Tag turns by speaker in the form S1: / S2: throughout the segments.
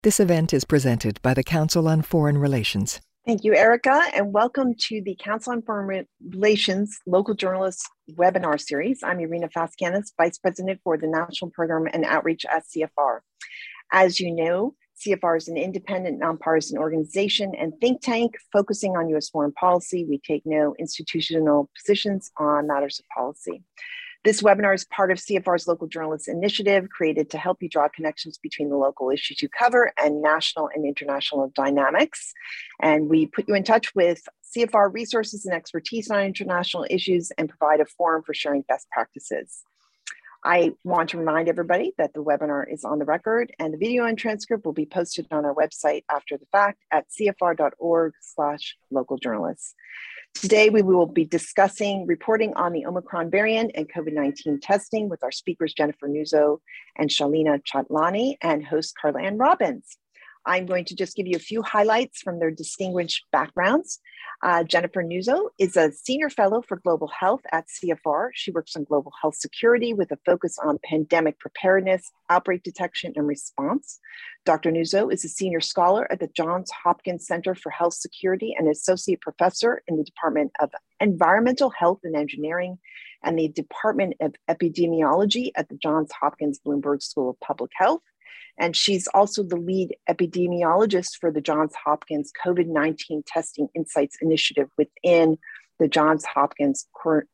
S1: This event is presented by the Council on Foreign Relations.
S2: Thank you, Erica, and welcome to the Council on Foreign Relations Local Journalists webinar series. I'm Irina Faskanis, Vice President for the National Program and Outreach at CFR. As you know, CFR is an independent, nonpartisan organization and think tank focusing on U.S. foreign policy. We take no institutional positions on matters of policy. This webinar is part of CFR's Local Journalists Initiative, created to help you draw connections between the local issues you cover and national and international dynamics. And we put you in touch with CFR resources and expertise on international issues and provide a forum for sharing best practices. I want to remind everybody that the webinar is on the record and the video and transcript will be posted on our website after the fact at cfr.org/localjournalists. Today, we will be discussing reporting on the Omicron variant and COVID-19 testing with our speakers, Jennifer Nuzzo and Shalina Chatlani, and host Carla Ann Robbins. I'm going to just give you a few highlights from their distinguished backgrounds. Jennifer Nuzzo is a senior fellow for global health at CFR. She works on global health security with a focus on pandemic preparedness, outbreak detection, and response. Dr. Nuzzo is a senior scholar at the Johns Hopkins Center for Health Security and associate professor in the Department of Environmental Health and Engineering and the Department of Epidemiology at the Johns Hopkins Bloomberg School of Public Health. And she's also the lead epidemiologist for the Johns Hopkins COVID-19 Testing Insights Initiative within the Johns Hopkins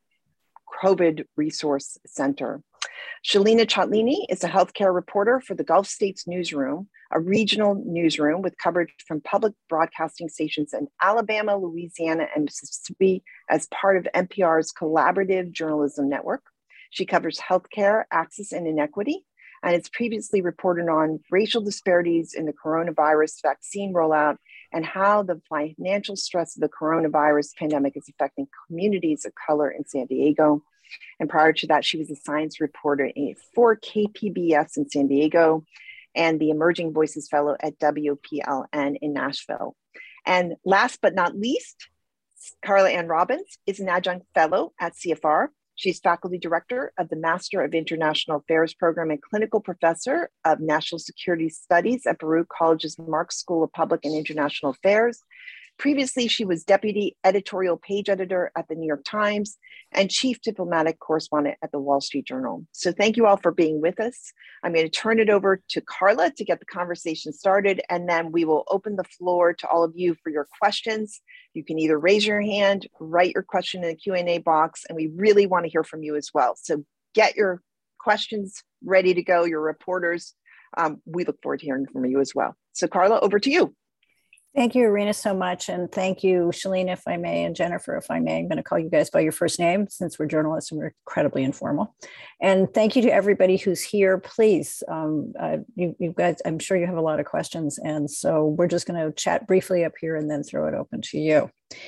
S2: COVID Resource Center. Shalina Chatlani is a healthcare reporter for the Gulf States Newsroom, a regional newsroom with coverage from public broadcasting stations in Alabama, Louisiana, and Mississippi as part of NPR's collaborative journalism network. She covers healthcare, access, and inequity, and it's previously reported on racial disparities in the coronavirus vaccine rollout and how the financial stress of the coronavirus pandemic is affecting communities of color in San Diego. And prior to that, she was a science reporter for KPBS in San Diego and the Emerging Voices Fellow at WPLN in Nashville. And last but not least, Carla Ann Robbins is an adjunct fellow at CFR. She's faculty director of the Master of International Affairs program and clinical professor of National Security Studies at Baruch College's Marx School of Public and International Affairs. Previously, she was deputy editorial page editor at the New York Times and chief diplomatic correspondent at the Wall Street Journal. So thank you all for being with us. I'm going to turn it over to Carla to get the conversation started, and then we will open the floor to all of you for your questions. You can either raise your hand, write your question in the Q&A box, and we really want to hear from you as well. So get your questions ready to go, your reporters. We look forward to hearing from you as well. So Carla, over to you.
S3: Thank you, Irina, so much. And thank you, Shalina, if I may, and Jennifer, if I may. I'm going to call you guys by your first name since we're journalists and we're incredibly informal. And thank you to everybody who's here. Please, you guys, I'm sure you have a lot of questions. And so we're just going to chat briefly up here and then throw it open to you.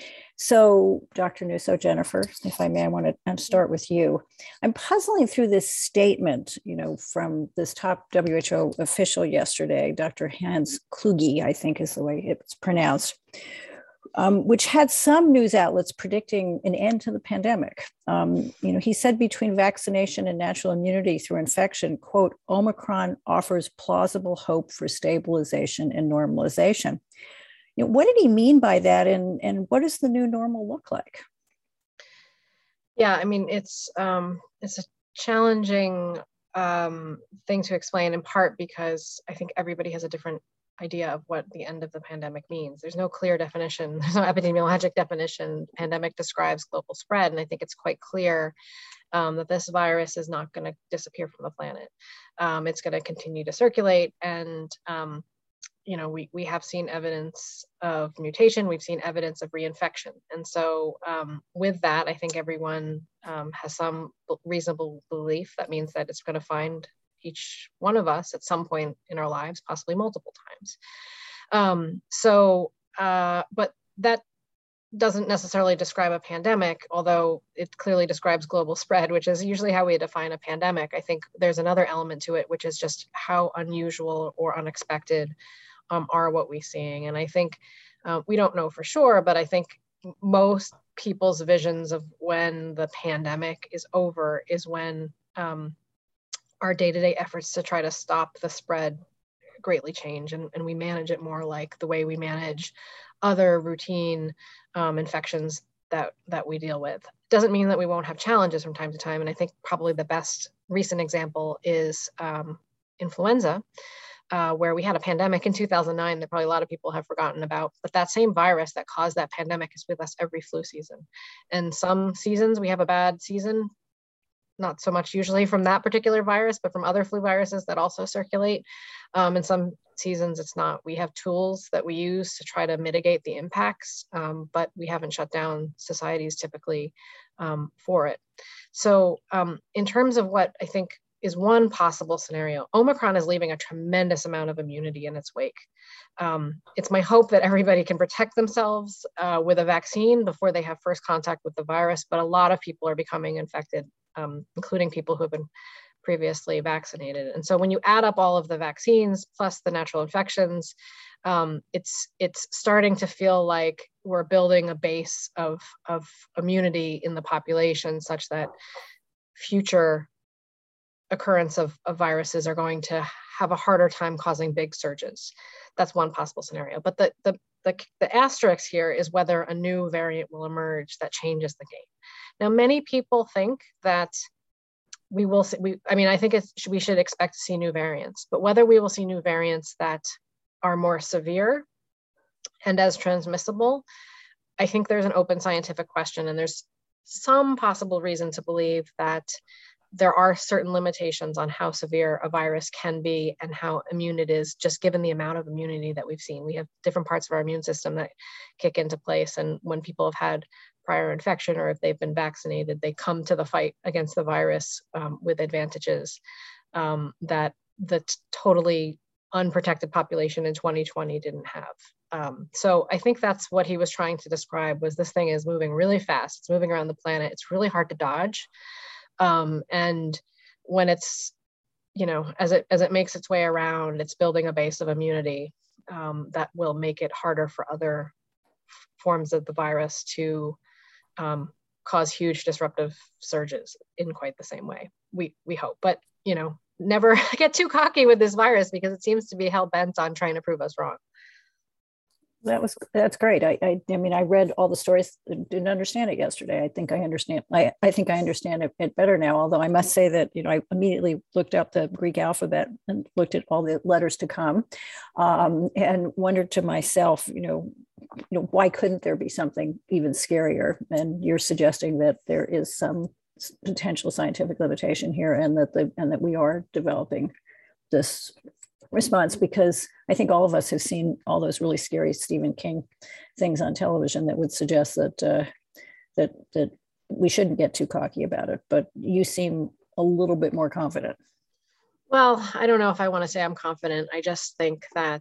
S3: So Dr. Nuzzo, Jennifer, if I may, I want to start with you. I'm puzzling through this statement, from this top WHO official yesterday, Dr. Hans Kluge, I think is the way it's pronounced, which had some news outlets predicting an end to the pandemic. He said between vaccination and natural immunity through infection, quote, Omicron offers plausible hope for stabilization and normalization. What did he mean by that, and what does the new normal look like?
S4: Yeah, I mean, it's a challenging thing to explain, in part because I think everybody has a different idea of what the end of the pandemic means. There's no clear definition. There's no epidemiologic definition. Pandemic describes global spread, and I think it's quite clear that this virus is not going to disappear from the planet. It's going to continue to circulate, and we have seen evidence of mutation, we've seen evidence of reinfection. And so with that, I think everyone has some reasonable belief that means that it's going to find each one of us at some point in our lives, possibly multiple times. But that doesn't necessarily describe a pandemic, although it clearly describes global spread, which is usually how we define a pandemic. I think there's another element to it, which is just how unusual or unexpected are what we're seeing. And I think we don't know for sure, but I think most people's visions of when the pandemic is over is when our day-to-day efforts to try to stop the spread greatly change, and we manage it more like the way we manage other routine infections that we deal with. Doesn't mean that we won't have challenges from time to time. And I think probably the best recent example is influenza, where we had a pandemic in 2009 that probably a lot of people have forgotten about. But that same virus that caused that pandemic is with us every flu season. And some seasons we have a bad season, not so much usually from that particular virus, but from other flu viruses that also circulate. In some seasons, it's not. We have tools that we use to try to mitigate the impacts, but we haven't shut down societies typically for it. So in terms of what I think is one possible scenario, Omicron is leaving a tremendous amount of immunity in its wake. It's my hope that everybody can protect themselves with a vaccine before they have first contact with the virus, but a lot of people are becoming infected, including people who have been previously vaccinated. And so when you add up all of the vaccines plus the natural infections, it's starting to feel like we're building a base of immunity in the population such that future occurrence of viruses are going to have a harder time causing big surges. That's one possible scenario. But the asterisk here is whether a new variant will emerge that changes the game. Now, many people think that we will see, I think we should expect to see new variants, but whether we will see new variants that are more severe and as transmissible, I think there's an open scientific question, and there's some possible reason to believe that there are certain limitations on how severe a virus can be and how immune it is, just given the amount of immunity that we've seen. We have different parts of our immune system that kick into place. And when people have had prior infection or if they've been vaccinated, they come to the fight against the virus with advantages that the totally unprotected population in 2020 didn't have. So I think that's what he was trying to describe, was this thing is moving really fast. It's moving around the planet. It's really hard to dodge. And when it's, as it makes its way around, it's building a base of immunity that will make it harder for other forms of the virus to cause huge disruptive surges in quite the same way. We hope, but never get too cocky with this virus because it seems to be hell bent on trying to prove us wrong.
S3: That's great. I mean, I read all the stories, didn't understand it yesterday. I think I understand. I think I understand it better now. Although I must say that I immediately looked up the Greek alphabet and looked at all the letters to come, and wondered to myself, why couldn't there be something even scarier? And you're suggesting that there is some potential scientific limitation here, and that we are developing this response, because I think all of us have seen all those really scary Stephen King things on television that would suggest that that we shouldn't get too cocky about it. But you seem a little bit more confident.
S4: Well, I don't know if I want to say I'm confident. I just think that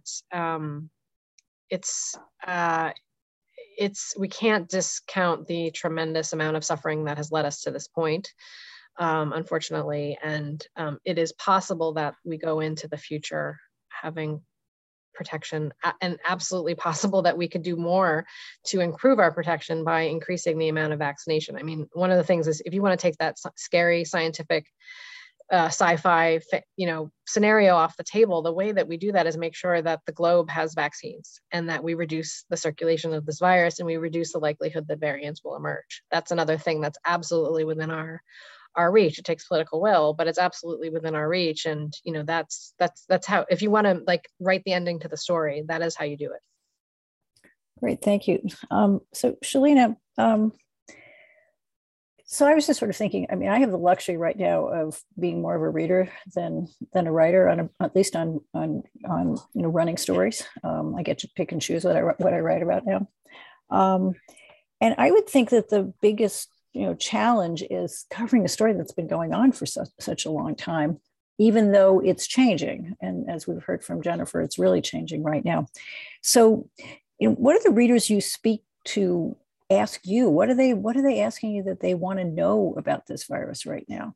S4: we can't discount the tremendous amount of suffering that has led us to this point. Unfortunately, and it is possible that we go into the future having protection, and absolutely possible that we could do more to improve our protection by increasing the amount of vaccination. I mean, one of the things is, if you want to take that scary scientific sci-fi scenario off the table, the way that we do that is make sure that the globe has vaccines and that we reduce the circulation of this virus and we reduce the likelihood that variants will emerge. That's another thing that's absolutely within our reach. It takes political will, but it's absolutely within our reach. And that's how, if you want to write the ending to the story, that is how you do it.
S3: Great, thank you. So Shalina, so I was just sort of thinking, I mean, I have the luxury right now of being more of a reader than a writer, at least on running stories. I get to pick and choose what I write about now. And I would think that the biggest challenge is covering a story that's been going on for such a long time, even though it's changing. And as we've heard from Jennifer, it's really changing right now. So, what are the readers you speak to ask you? What are they asking you that they want to know about this virus right now?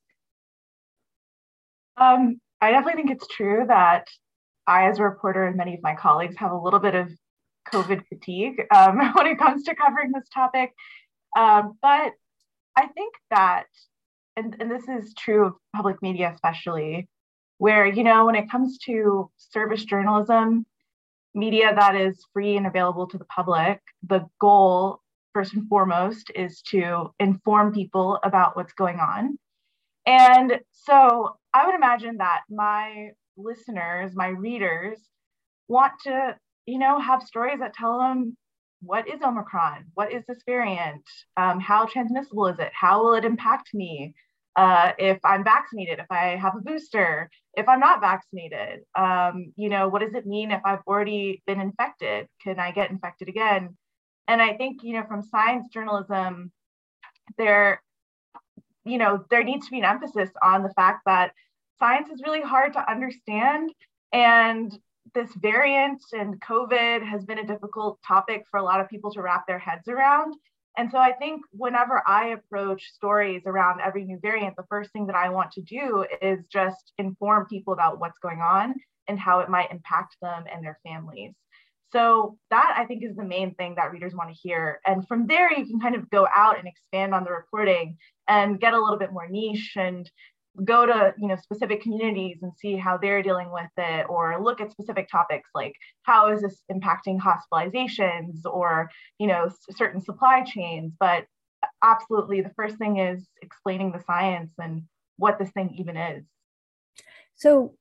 S5: I definitely think it's true that I, as a reporter, and many of my colleagues have a little bit of COVID fatigue when it comes to covering this topic. But I think that, and this is true of public media especially, where, when it comes to service journalism, media that is free and available to the public, the goal, first and foremost, is to inform people about what's going on. And so I would imagine that my listeners, my readers, want to, have stories that tell them, what is Omicron? What is this variant? How transmissible is it? How will it impact me? If I'm vaccinated, if I have a booster, if I'm not vaccinated, what does it mean if I've already been infected? Can I get infected again? And I think, from science journalism, there needs to be an emphasis on the fact that science is really hard to understand. And this variant and COVID has been a difficult topic for a lot of people to wrap their heads around. And so I think whenever I approach stories around every new variant, the first thing that I want to do is just inform people about what's going on and how it might impact them and their families. So that, I think, is the main thing that readers want to hear. And from there, you can kind of go out and expand on the reporting and get a little bit more niche and go to specific communities and see how they're dealing with it, or look at specific topics like how is this impacting hospitalizations or certain supply chains. But absolutely, the first thing is explaining the science and what this thing even is.
S3: So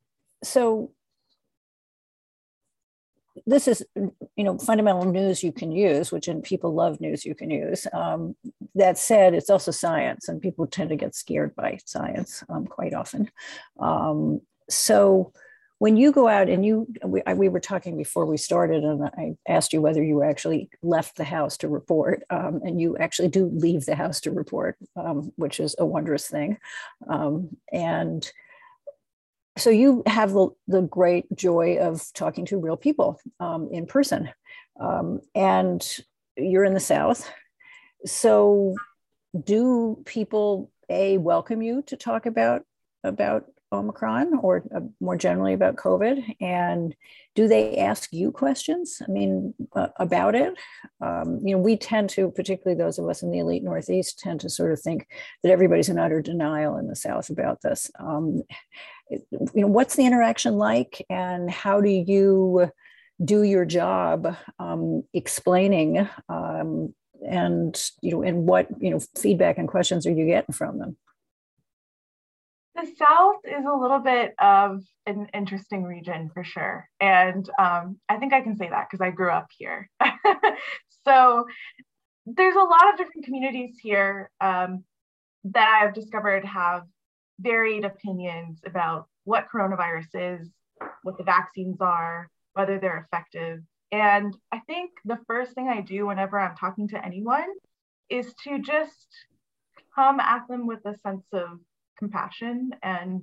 S3: this is, fundamental news you can use, and people love news you can use. That said, it's also science, and people tend to get scared by science quite often. So when you go out and we were talking before we started, and I asked you whether you actually left the house to report, and you actually do leave the house to report, which is a wondrous thing. And so you have the great joy of talking to real people in person, and you're in the South. So do people welcome you to talk about Omicron, or more generally about COVID? And do they ask you questions? I mean, about it? We tend to, particularly those of us in the elite Northeast, tend to sort of think that everybody's in utter denial in the South about this. What's the interaction like, and how do you do your job explaining, and what feedback and questions are you getting from them?
S5: The South is a little bit of an interesting region for sure. And I think I can say that because I grew up here. So there's a lot of different communities here that I have discovered have varied opinions about what coronavirus is, what the vaccines are, whether they're effective. And I think the first thing I do whenever I'm talking to anyone is to just come at them with a sense of compassion. And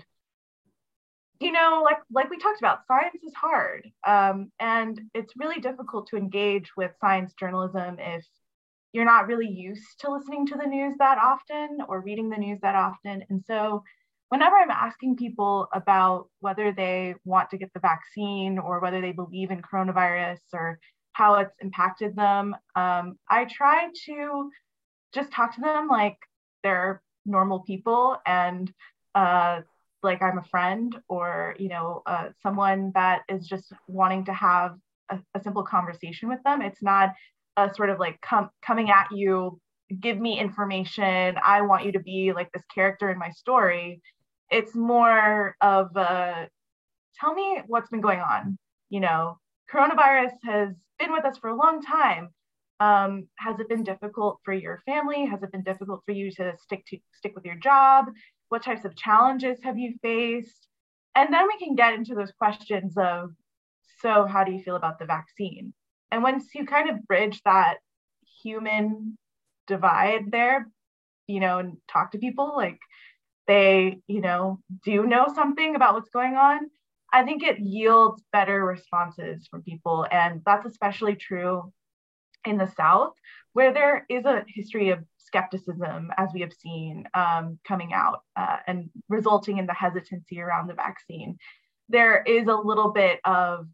S5: like we talked about, science is hard, and it's really difficult to engage with science journalism if you're not really used to listening to the news that often or reading the news that often. And so whenever I'm asking people about whether they want to get the vaccine or whether they believe in coronavirus or how it's impacted them, I try to just talk to them like they're normal people, and like I'm a friend, or someone that is just wanting to have a simple conversation with them. It's not a sort of like coming at you, give me information, I want you to be like this character in my story. It's more of tell me what's been going on. Coronavirus has been with us for a long time. Has it been difficult for your family? Has it been difficult for you to stick with your job? What types of challenges have you faced? And then we can get into those questions of, so how do you feel about the vaccine? And once you kind of bridge that human divide there, and talk to people like they, do know something about what's going on, I think it yields better responses from people. And that's especially true in the South, where there is a history of skepticism, as we have seen coming out and resulting in the hesitancy around the vaccine. There is a little bit of,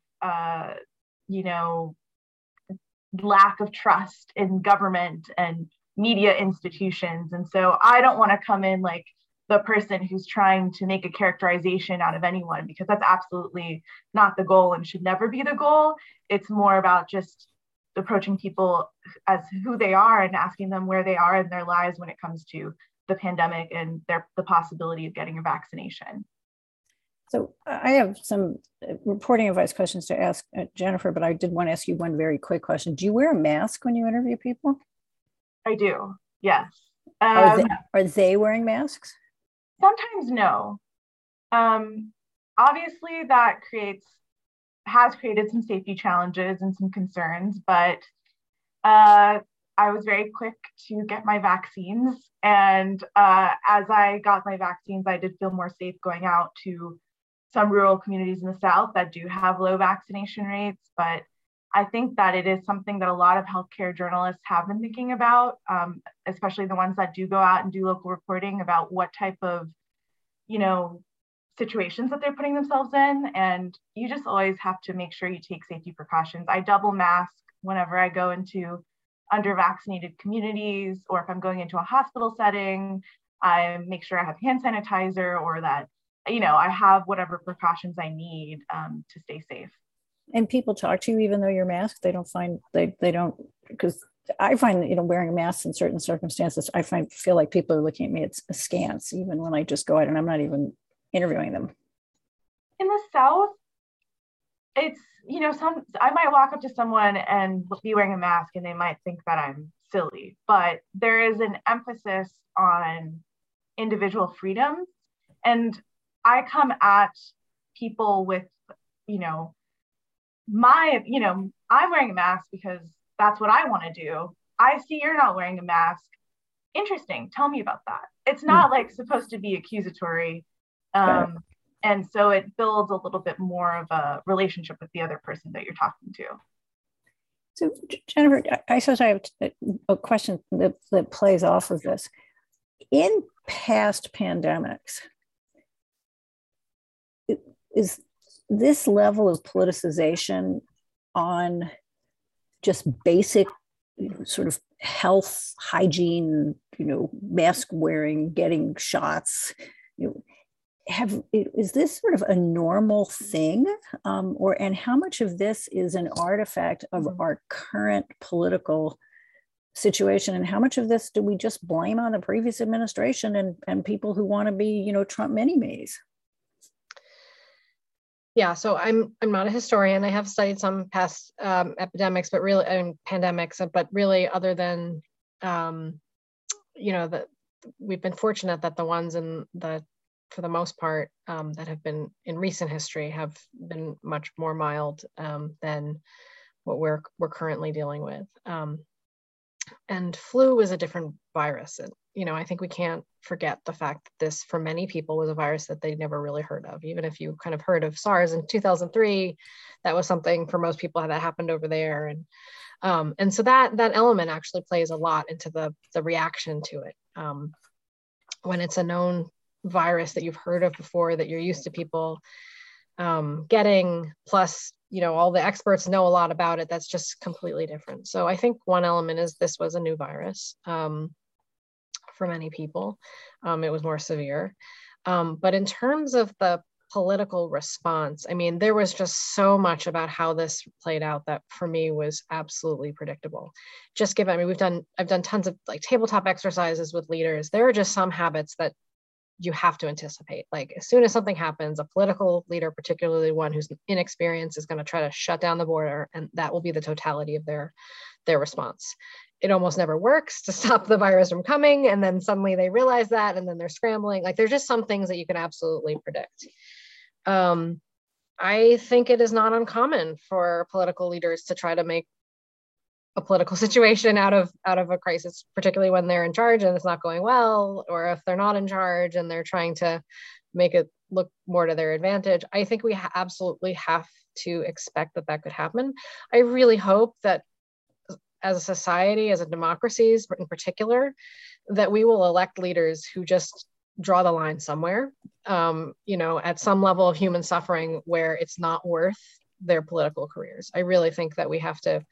S5: lack of trust in government and media institutions. And so I don't want to come in like the person who's trying to make a characterization out of anyone, because that's absolutely not the goal and should never be the goal. It's more about just approaching people as who they are and asking them where they are in their lives when it comes to the pandemic and the possibility of getting a vaccination.
S3: So I have some reporting advice questions to ask Jennifer, but I did want to ask you one very quick question. Do you wear a mask when you interview people?
S5: I do, yes.
S3: Are they wearing masks?
S5: Sometimes no. Obviously that has created some safety challenges and some concerns, but I was very quick to get my vaccines. And as I got my vaccines, I did feel more safe going out to some rural communities in the South that do have low vaccination rates. But I think that it is something that a lot of healthcare journalists have been thinking about, especially the ones that do go out and do local reporting about what type of, situations that they're putting themselves in. And you just always have to make sure you take safety precautions. I double mask whenever I go into under-vaccinated communities, or if I'm going into a hospital setting, I make sure I have hand sanitizer, or that, I have whatever precautions I need to stay safe.
S3: And people talk to you even though you're masked? They don't find, they don't, because I find, wearing a mask in certain circumstances, feel like people are looking at me askance, even when I just go out and I'm not even interviewing them.
S5: In the South, it's, I might walk up to someone and be wearing a mask and they might think that I'm silly, but there is an emphasis on individual freedoms. And I come at people with, I'm wearing a mask because that's what I want to do. I see you're not wearing a mask. Interesting. Tell me about that. It's not like supposed to be accusatory. And so it builds a little bit more of a relationship with the other person that you're talking to.
S3: So Jennifer, I suppose I have a question that plays off of this. In past pandemics, is this level of politicization on just basic sort of health, hygiene, mask wearing, getting shots, is this sort of a normal thing, and how much of this is an artifact of our current political situation, and how much of this do we just blame on the previous administration and people who want to be, Trump mini-me's?
S4: Yeah, so I'm not a historian. I have studied some past epidemics, but really, pandemics, but really, other than, that we've been fortunate that the ones for the most part, that have been in recent history have been much more mild than what we're currently dealing with. And flu is a different virus. And, I think we can't forget the fact that this, for many people, was a virus that they never really heard of. Even if you kind of heard of SARS in 2003, that was something for most people that happened over there. And so that element actually plays a lot into the reaction to it. When it's a known virus that you've heard of before, that you're used to people getting, plus, all the experts know a lot about it, that's just completely different. So I think one element is this was a new virus for many people. It was more severe. But in terms of the political response, there was just so much about how this played out that for me was absolutely predictable. Just given, I've done tons of like tabletop exercises with leaders. There are just some habits that you have to anticipate. Like as soon as something happens, a political leader, particularly one who's inexperienced, is going to try to shut down the border, and that will be the totality of their response. It almost never works to stop the virus from coming, and then suddenly they realize that, and then they're scrambling. Like there's just some things that you can absolutely predict. I think it is not uncommon for political leaders to try to make a political situation out of a crisis, particularly when they're in charge and it's not going well, or if they're not in charge and they're trying to make it look more to their advantage. I think we absolutely have to expect that could happen. I really hope that as a society, as a democracy in particular, that we will elect leaders who just draw the line somewhere, at some level of human suffering where it's not worth their political careers. I really think that we have to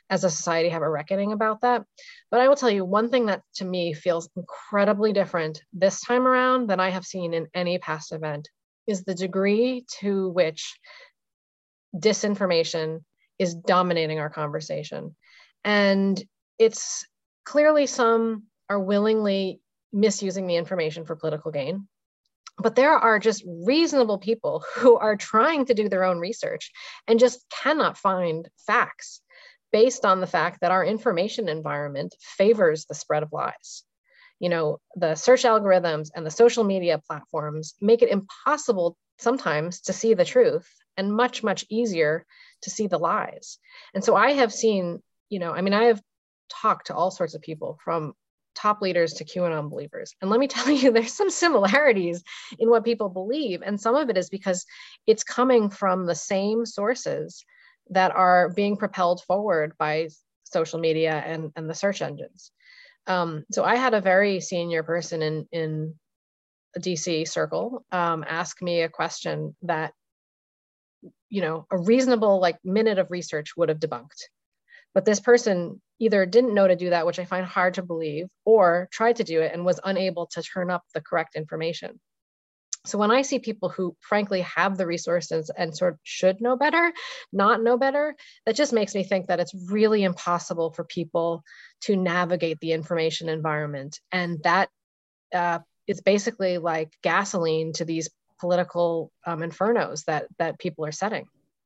S4: as a society have a reckoning about that. But I will tell you one thing that to me feels incredibly different this time around than I have seen in any past event is the degree to which disinformation is dominating our conversation. And it's clearly some are willingly misusing the information for political gain. But there are just reasonable people who are trying to do their own research and just cannot find facts based on the fact that our information environment favors the spread of lies. You know, the search algorithms and the social media platforms make it impossible sometimes to see the truth and much, much easier to see the lies. And so I have seen, you know, I mean, I have talked to all sorts of people from top leaders to QAnon believers. And let me tell you, there's some similarities in what people believe. And some of it is because it's coming from the same sources that are being propelled forward by social media and the search engines. So I had a very senior person in a DC circle ask me a question that, you know, a reasonable minute of research would have debunked. But this person either didn't know to do that, which I find hard to believe, or tried to do it and was unable to turn up the correct information. So when I see people who frankly have the resources and sort of should know better, not know better, that just makes me think that it's really impossible for people to navigate the information environment. And that is basically like gasoline to these political infernos that people are setting.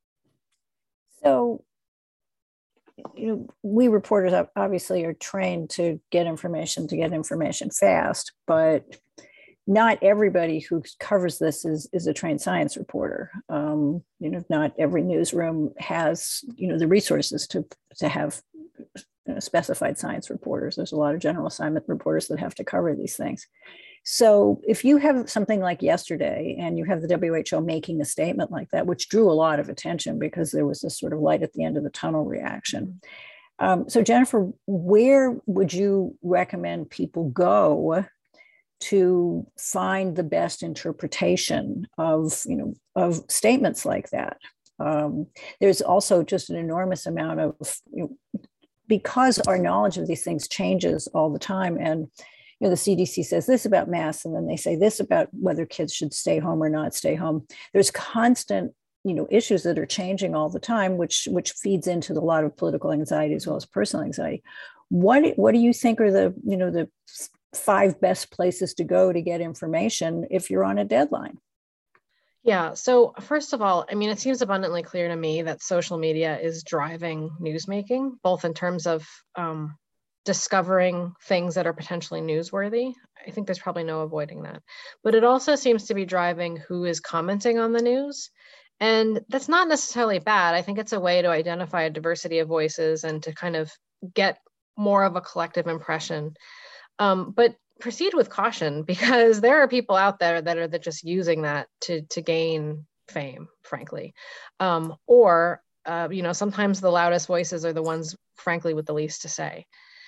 S3: So, you know, we reporters obviously are trained to get information fast, but not everybody who covers this is a trained science reporter. You know, not every newsroom has, you know, the resources to have specified science reporters. There's a lot of general assignment reporters that have to cover these things. So if you have something like yesterday and you have the WHO making a statement like that, which drew a lot of attention because there was this sort of light at the end of the tunnel reaction. So Jennifer, where would you recommend people go to find the best interpretation of, you know, of statements like that? There's also just an enormous amount of, you know, because our knowledge of these things changes all the time. And, you know, the CDC says this about masks, and then they say this about whether kids should stay home or not stay home. There's constant, you know, issues that are changing all the time, which feeds into a lot of political anxiety as well as personal anxiety. What do you think are the, you know, the 5 best places to go to get information if you're on a deadline?
S4: Yeah, so first of all, I mean, it seems abundantly clear to me that social media is driving newsmaking, both in terms of discovering things that are potentially newsworthy. I think there's probably no avoiding that. But it also seems to be driving who is commenting on the news. And that's not necessarily bad. I think it's a way to identify a diversity of voices and to kind of get more of a collective impression. But proceed with caution, because there are people out there that are just using that to gain fame, frankly. Or you know, sometimes the loudest voices are the ones, frankly, with the least to say.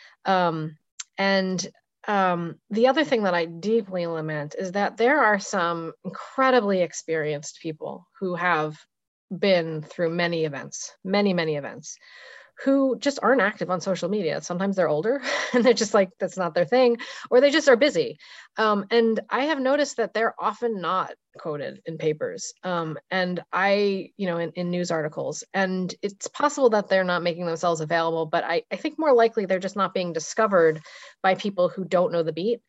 S4: And the other thing that I deeply lament is that there are some incredibly experienced people who have been through many events, many events, who just aren't active on social media. Sometimes they're older and they're just like, that's not their thing, or they just are busy. And I have noticed that they're often not quoted in papers and you know, in news articles. And it's possible that they're not making themselves available, but I think more likely they're just not being discovered by people who don't know the beat.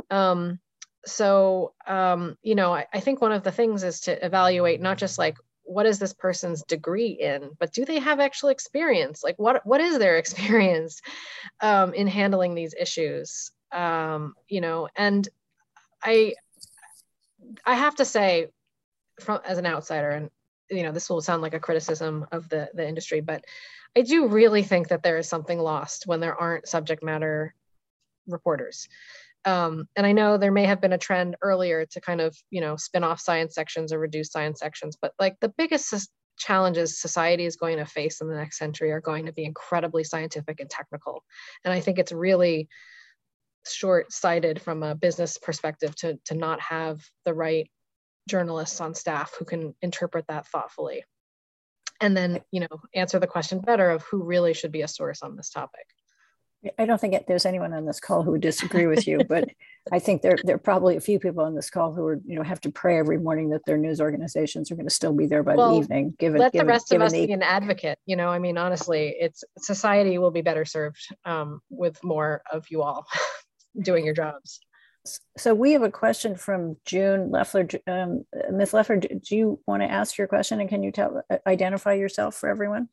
S4: So, you know, I think one of the things is to evaluate not just like, what is this person's degree in, but do they have actual experience? Like what is their experience in handling these issues? You know, and I have to say, as an outsider, and you know, this will sound like a criticism of the industry, but I do really think that there is something lost when there aren't subject matter reporters. And I know there may have been a trend earlier to kind of, you know, spin off science sections or reduce science sections, but like the biggest challenges society is going to face in the next century are going to be incredibly scientific and technical. And I think it's really short-sighted from a business perspective to not have the right journalists on staff who can interpret that thoughtfully. and then, answer the question better of who really should be a source on this topic.
S3: I don't think there's anyone on this call who would disagree with you, but I think there are probably a few people on this call who are, have to pray every morning that their news organizations are going to still be there by the evening.
S4: Let the rest of us be an advocate. Honestly, society will be better served with more of you all doing your jobs.
S3: So we have a question from June Leffler. Ms. Leffler, do you want to ask your question, and can you identify yourself for everyone?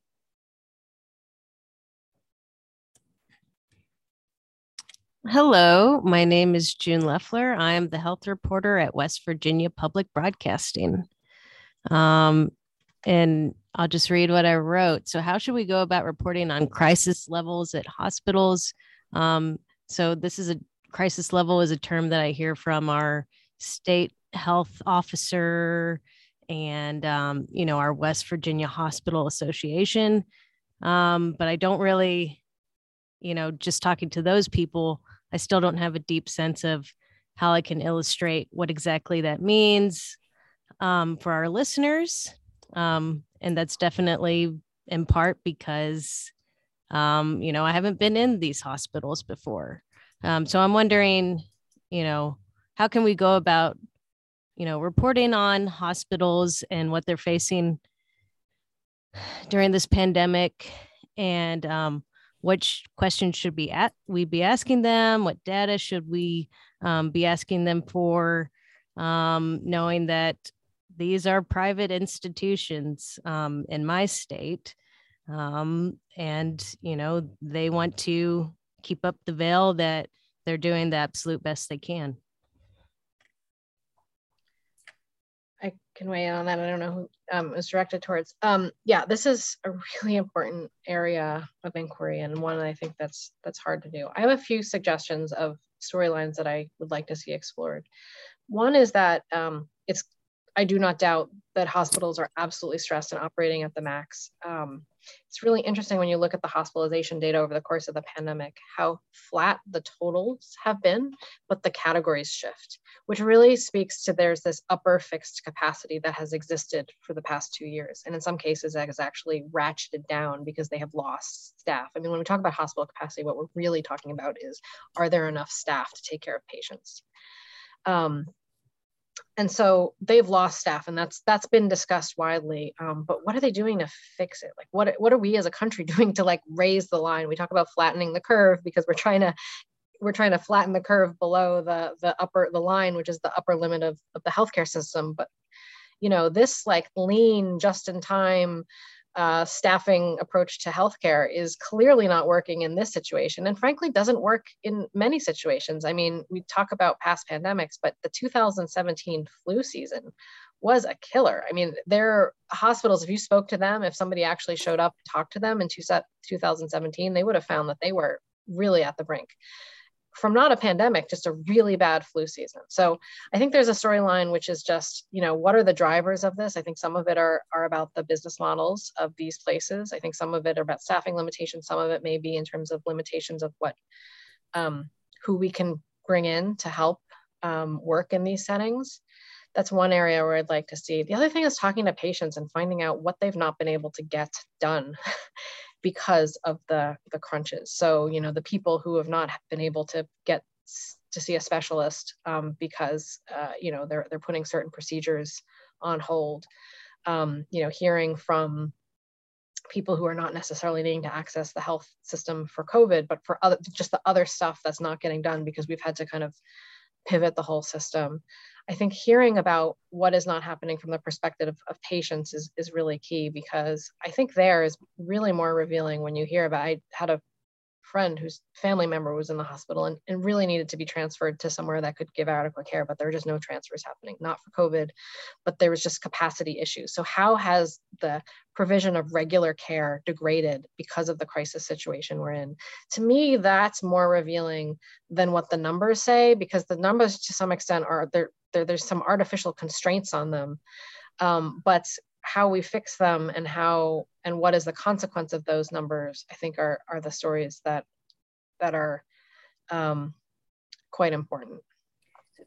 S6: Hello, my name is June Leffler. I am the health reporter at West Virginia Public Broadcasting. And I'll just read what I wrote. So how should we go about reporting on crisis levels at hospitals? So this is crisis level is a term that I hear from our state health officer and, our West Virginia Hospital Association. But I don't really, just talking to those people, I still don't have a deep sense of how I can illustrate what exactly that means for our listeners. And that's definitely in part because, I haven't been in these hospitals before. So I'm wondering, how can we go about, reporting on hospitals and what they're facing during this pandemic, and which questions should we be asking them? What data should we be asking them for, knowing that these are private institutions in my state, and, they want to keep up the veil that they're doing the absolute best they can.
S4: I can weigh in on that. I don't know who it was directed towards. This is a really important area of inquiry, and one I think that's hard to do. I have a few suggestions of storylines that I would like to see explored. One is that I do not doubt that hospitals are absolutely stressed and operating at the max. It's really interesting when you look at the hospitalization data over the course of the pandemic, how flat the totals have been, but the categories shift, which really speaks to there's this upper fixed capacity that has existed for the past 2 years. And in some cases that has actually ratcheted down because they have lost staff. I mean, when we talk about hospital capacity, what we're really talking about is, are there enough staff to take care of patients? And so they've lost staff, and that's been discussed widely. But what are they doing to fix it? Like, what are we as a country doing to raise the line? We talk about flattening the curve because we're trying to flatten the curve below the line, which is the upper limit of the healthcare system. But this lean just in time staffing approach to healthcare is clearly not working in this situation, and frankly doesn't work in many situations. I mean, we talk about past pandemics, but the 2017 flu season was a killer. I mean, their hospitals, if you spoke to them, if somebody actually showed up and talked to them in 2017, they would have found that they were really at the brink from not a pandemic, just a really bad flu season. So I think there's a storyline, which is just, what are the drivers of this? I think some of it are about the business models of these places. I think some of it are about staffing limitations. Some of it may be in terms of limitations of what, who we can bring in to help work in these settings. That's one area where I'd like to see. The other thing is talking to patients and finding out what they've not been able to get done because of the crunches. So, the people who have not been able to get to see a specialist because, they're putting certain procedures on hold, hearing from people who are not necessarily needing to access the health system for COVID, but for just the other stuff that's not getting done because we've had to kind of pivot the whole system. I think hearing about what is not happening from the perspective of patients is really key, because I think there is really more revealing when you hear about, I had a friend whose family member was in the hospital and really needed to be transferred to somewhere that could give adequate care, but there were just no transfers happening, not for COVID, but there was just capacity issues. So how has the provision of regular care degraded because of the crisis situation we're in? To me, that's more revealing than what the numbers say, because the numbers to some extent are there's some artificial constraints on them, but how we fix them and what is the consequence of those numbers, I think are the stories that are quite important.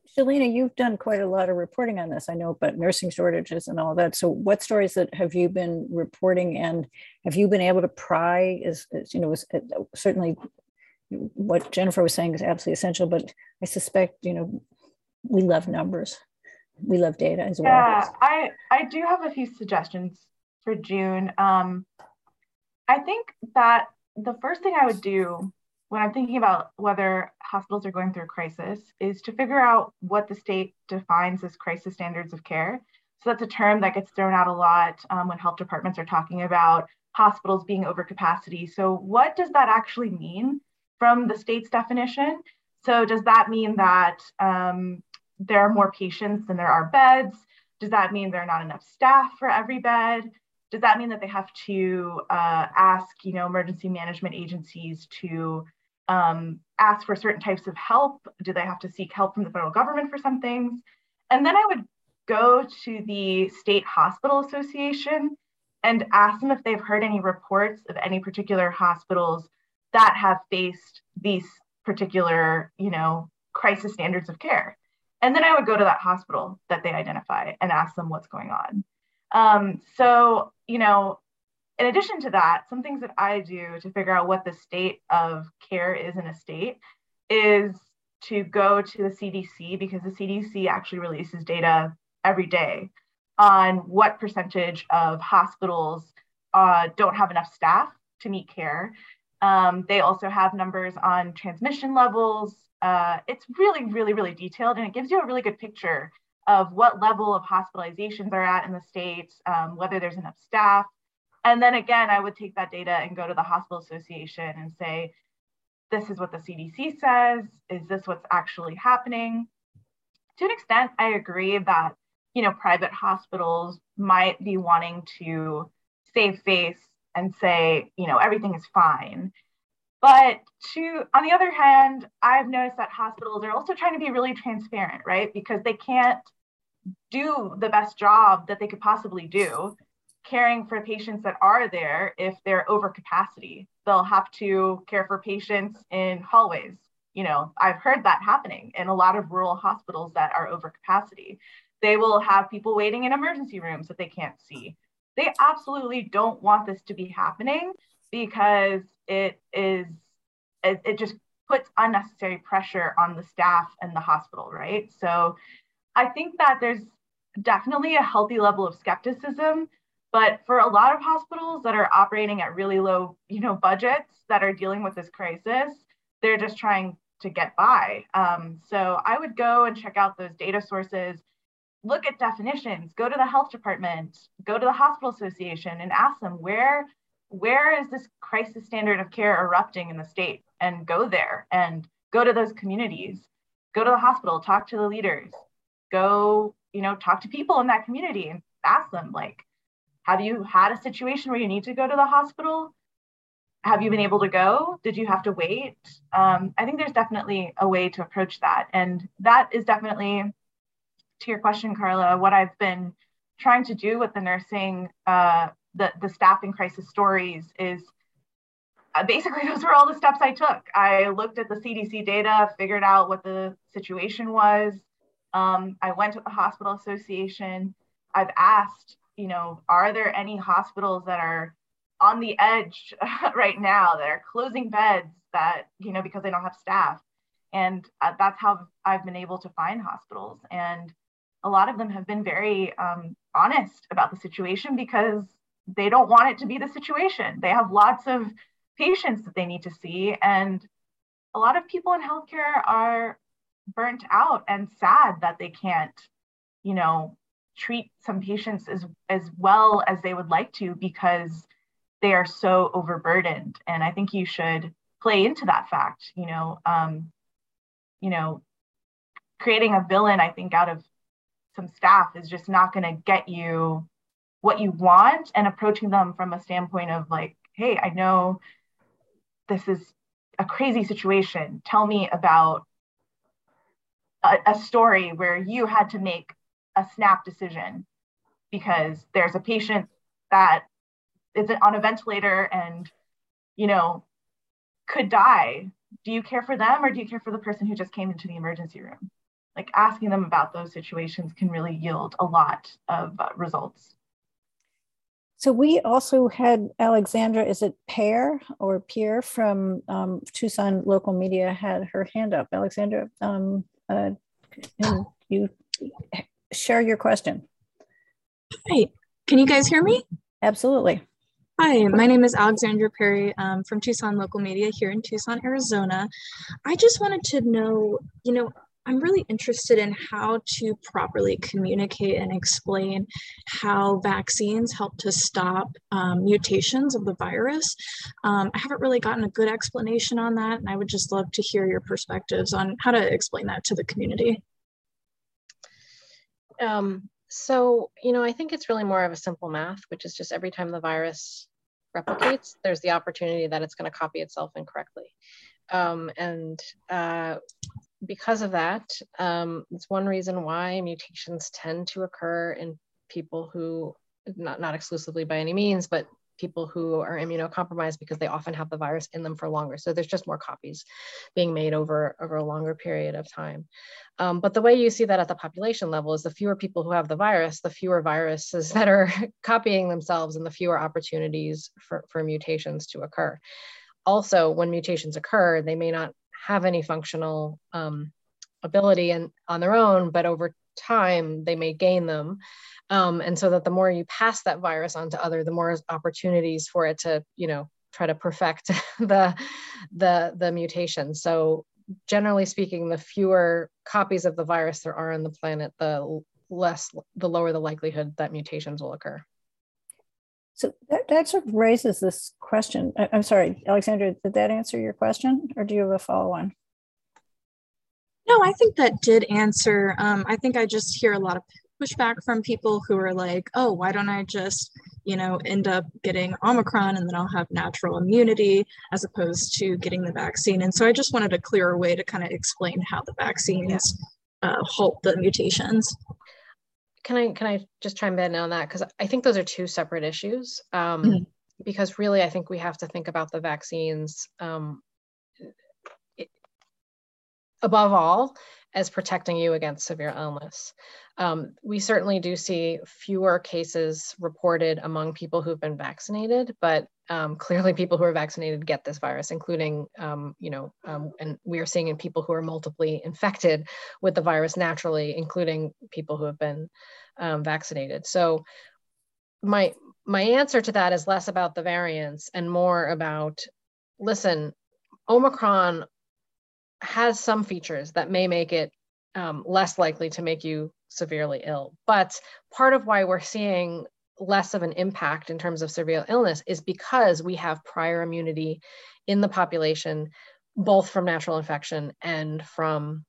S3: Shalina, you've done quite a lot of reporting on this. I know about nursing shortages and all that. So what stories that have you been reporting, and have you been able to pry, certainly what Jennifer was saying is absolutely essential, but I suspect, we love numbers. We love data as well.
S5: Yeah, I do have a few suggestions for June. I think that the first thing I would do when I'm thinking about whether hospitals are going through a crisis is to figure out what the state defines as crisis standards of care. So that's a term that gets thrown out a lot when health departments are talking about hospitals being over capacity. So what does that actually mean from the state's definition? So does that mean that there are more patients than there are beds? Does that mean there are not enough staff for every bed? Does that mean that they have to ask, emergency management agencies to ask for certain types of help? Do they have to seek help from the federal government for some things? And then I would go to the State Hospital Association and ask them if they've heard any reports of any particular hospitals that have faced these particular, crisis standards of care. And then I would go to that hospital that they identify and ask them what's going on. In addition to that, some things that I do to figure out what the state of care is in a state is to go to the CDC, because the CDC actually releases data every day on what percentage of hospitals don't have enough staff to meet care. They also have numbers on transmission levels. It's really, really, really detailed, and it gives you a really good picture of what level of hospitalizations are at in the states, whether there's enough staff. And then again, I would take that data and go to the hospital association and say, this is what the CDC says. Is this what's actually happening? To an extent, I agree that, private hospitals might be wanting to save face and say, everything is fine. But on the other hand, I've noticed that hospitals are also trying to be really transparent, right? Because they can't do the best job that they could possibly do caring for patients that are there if they're over capacity. They'll have to care for patients in hallways. I've heard that happening in a lot of rural hospitals that are over capacity. They will have people waiting in emergency rooms that they can't see. They absolutely don't want this to be happening, because it just puts unnecessary pressure on the staff and the hospital, right? So I think that there's definitely a healthy level of skepticism, but for a lot of hospitals that are operating at really low, budgets that are dealing with this crisis, they're just trying to get by. So I would go and check out those data sources, look at definitions, go to the health department, go to the hospital association and ask them, where is this crisis standard of care erupting in the state? And go there and go to those communities, go to the hospital, talk to the leaders, go, talk to people in that community and ask them, have you had a situation where you need to go to the hospital? Have you been able to go? Did you have to wait? I think there's definitely a way to approach that. And that is definitely, to your question, Carla, what I've been trying to do with the nursing, the staffing crisis stories is basically those were all the steps I took. I looked at the CDC data, figured out what the situation was. I went to the hospital association. I've asked, are there any hospitals that are on the edge right now that are closing beds that, because they don't have staff? And that's how I've been able to find hospitals. And a lot of them have been very honest about the situation, because they don't want it to be the situation. They have lots of patients that they need to see. And a lot of people in healthcare are burnt out and sad that they can't, treat some patients as well as they would like to, because they are so overburdened. And I think you should play into that fact, creating a villain, I think, out of some staff is just not going to get you what you want, and approaching them from a standpoint of hey, I know this is a crazy situation. Tell me about a story where you had to make a snap decision because there's a patient that is on a ventilator and, could die. Do you care for them, or do you care for the person who just came into the emergency room? like asking them about those situations can really yield a lot of results.
S3: So we also had Alexandra, is it Pierre from Tucson Local Media had her hand up. Alexandra, you share your question.
S7: Hi, can you guys hear me?
S3: Absolutely.
S7: Hi, my name is Alexandra Perry from Tucson Local Media here in Tucson, Arizona. I just wanted to know, I'm really interested in how to properly communicate and explain how vaccines help to stop mutations of the virus. I haven't really gotten a good explanation on that, and I would just love to hear your perspectives on how to explain that to the community.
S4: So, I think it's really more of a simple math, which is just every time the virus replicates, there's the opportunity that it's going to copy itself incorrectly. Because of that, it's one reason why mutations tend to occur in people who, not exclusively by any means, but people who are immunocompromised, because they often have the virus in them for longer. So there's just more copies being made over a longer period of time. But the way you see that at the population level is the fewer people who have the virus, the fewer viruses that are copying themselves and the fewer opportunities for mutations to occur. Also, when mutations occur, they may not have any functional ability on their own, but over time they may gain them. And so that the more you pass that virus on to other, the more opportunities for it to, try to perfect the mutation. So generally speaking, the fewer copies of the virus there are on the planet, the lower the likelihood that mutations will occur.
S3: So that sort of raises this question. I'm sorry, Alexandra, did that answer your question, or do you have a follow-on?
S7: No, I think that did answer. I think I just hear a lot of pushback from people who are like, oh, why don't I just, end up getting Omicron and then I'll have natural immunity as opposed to getting the vaccine. And so I just wanted a clearer way to kind of explain how the vaccines halt the mutations.
S4: Can I just chime in on that? Because I think those are two separate issues. Because really, I think we have to think about the vaccines above all as protecting you against severe illness. We certainly do see fewer cases reported among people who've been vaccinated, but clearly people who are vaccinated get this virus, including, and we are seeing in people who are multiply infected with the virus naturally, including people who have been vaccinated. So my answer to that is less about the variants and more about, listen, Omicron has some features that may make it less likely to make you severely ill. But part of why we're seeing less of an impact in terms of severe illness is because we have prior immunity in the population, both from natural infection and from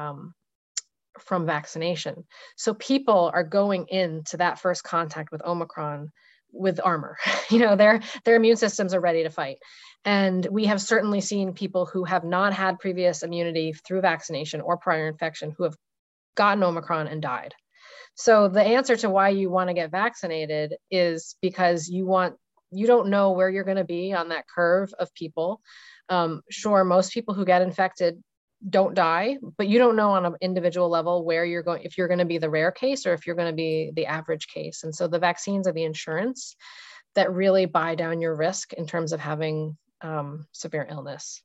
S4: vaccination. So people are going into that first contact with Omicron with armor. Their immune systems are ready to fight. And we have certainly seen people who have not had previous immunity through vaccination or prior infection who have gotten Omicron and died. So the answer to why you want to get vaccinated is because you don't know where you're going to be on that curve of people. Sure, most people who get infected don't die, but you don't know on an individual level where you're going, if you're going to be the rare case or if you're going to be the average case. And so the vaccines are the insurance that really buy down your risk in terms of having severe illness.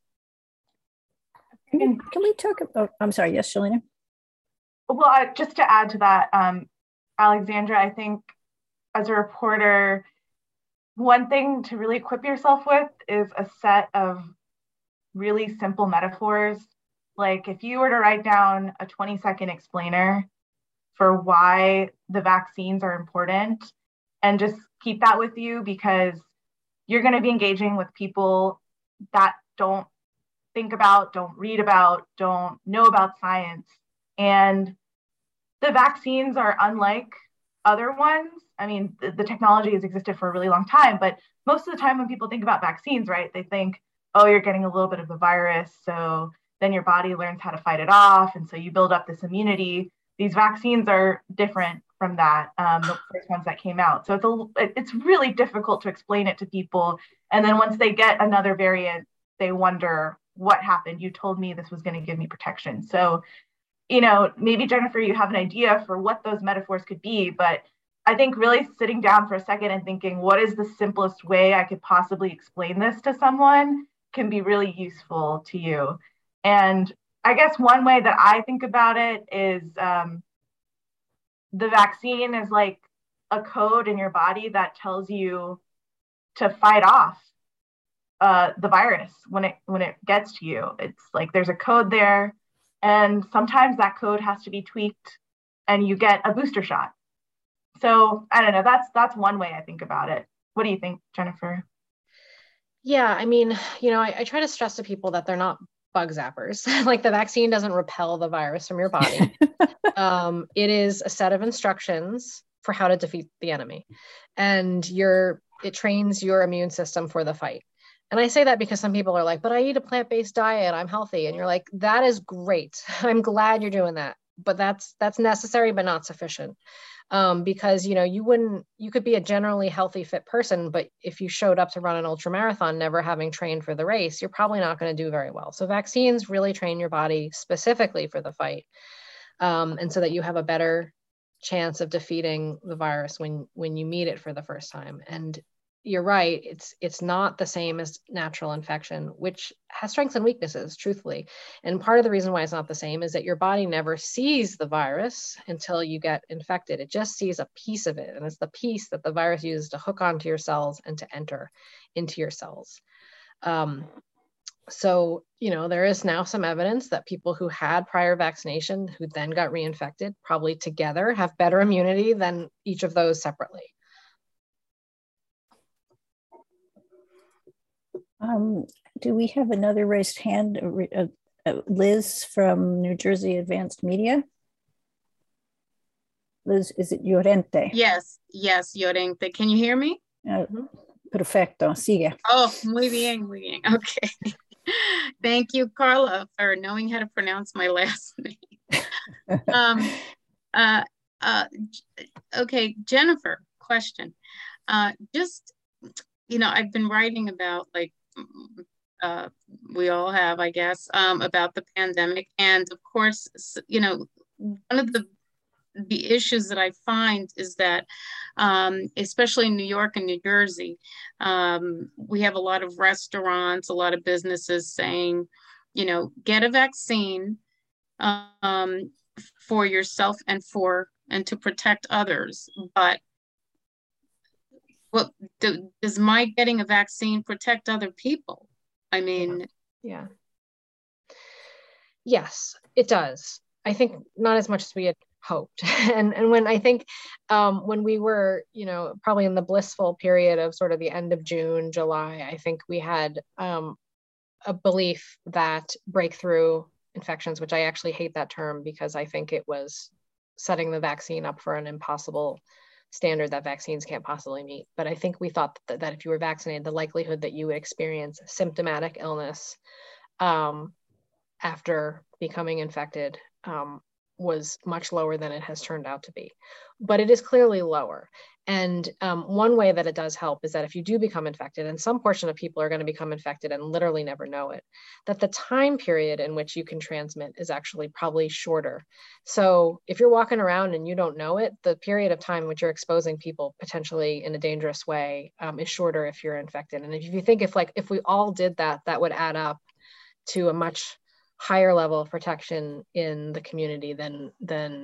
S3: Can we talk about, I'm sorry, yes, Shalina?
S5: Well, just to add to that, Alexandra, I think as a reporter, one thing to really equip yourself with is a set of really simple metaphors. Like if you were to write down a 20-second explainer for why the vaccines are important and just keep that with you, because you're going to be engaging with people that don't think about, don't read about, don't know about science. And the vaccines are unlike other ones. I mean, the technology has existed for a really long time, but most of the time when people think about vaccines, right, they think, oh, you're getting a little bit of the virus, so then your body learns how to fight it off, and so you build up this immunity. These vaccines are different from that, the first ones that came out. So it's really difficult to explain it to people. And then once they get another variant, they wonder what happened. You told me this was going to give me protection. So maybe Jennifer, you have an idea for what those metaphors could be, but I think really sitting down for a second and thinking, what is the simplest way I could possibly explain this to someone can be really useful to you. And I guess one way that I think about it is the vaccine is like a code in your body that tells you to fight off the virus when it gets to you. It's like there's a code there, and sometimes that code has to be tweaked and you get a booster shot. So I don't know, that's one way I think about it. What do you think, Jennifer?
S4: Yeah, I mean, I try to stress to people that they're not bug zappers. Like, the vaccine doesn't repel the virus from your body. It is a set of instructions for how to defeat the enemy. And it trains your immune system for the fight. And I say that because some people are like, but I eat a plant-based diet, I'm healthy. And you're like, that is great. I'm glad you're doing that. But that's necessary, but not sufficient. Because, you could be a generally healthy, fit person, but if you showed up to run an ultra marathon, never having trained for the race, you're probably not going to do very well. So vaccines really train your body specifically for the fight. And so that you have a better chance of defeating the virus when you meet it for the first time. And you're right, it's not the same as natural infection, which has strengths and weaknesses, truthfully. And part of the reason why it's not the same is that your body never sees the virus until you get infected. It just sees a piece of it, and it's the piece that the virus uses to hook onto your cells and to enter into your cells. So, there is now some evidence that people who had prior vaccination who then got reinfected probably together have better immunity than each of those separately.
S3: Do we have another raised hand? Liz from New Jersey Advanced Media. Liz, is it Llorente?
S8: Yes, Llorente. Can you hear me?
S3: Perfecto, sigue.
S8: Oh, muy bien. Okay. Thank you, Carla, for knowing how to pronounce my last name. Okay, Jennifer, question. I've been writing about, we all have, I guess, about the pandemic. And of course, one of the issues that I find is that, especially in New York and New Jersey, we have a lot of restaurants, a lot of businesses saying, get a vaccine for yourself and to protect others. But does my getting a vaccine protect other people? I mean,
S4: yeah. Yes, it does. I think not as much as we had hoped. And when I think when we were, probably in the blissful period of sort of the end of June, July, I think we had a belief that breakthrough infections, which I actually hate that term because I think it was setting the vaccine up for an impossible standard that vaccines can't possibly meet. But I think we thought that if you were vaccinated, the likelihood that you would experience symptomatic illness after becoming infected was much lower than it has turned out to be. But it is clearly lower. And one way that it does help is that if you do become infected, and some portion of people are going to become infected and literally never know it, that the time period in which you can transmit is actually probably shorter. So if you're walking around and you don't know it, the period of time in which you're exposing people potentially in a dangerous way is shorter if you're infected. And if you think if we all did that, that would add up to a much higher level of protection in the community than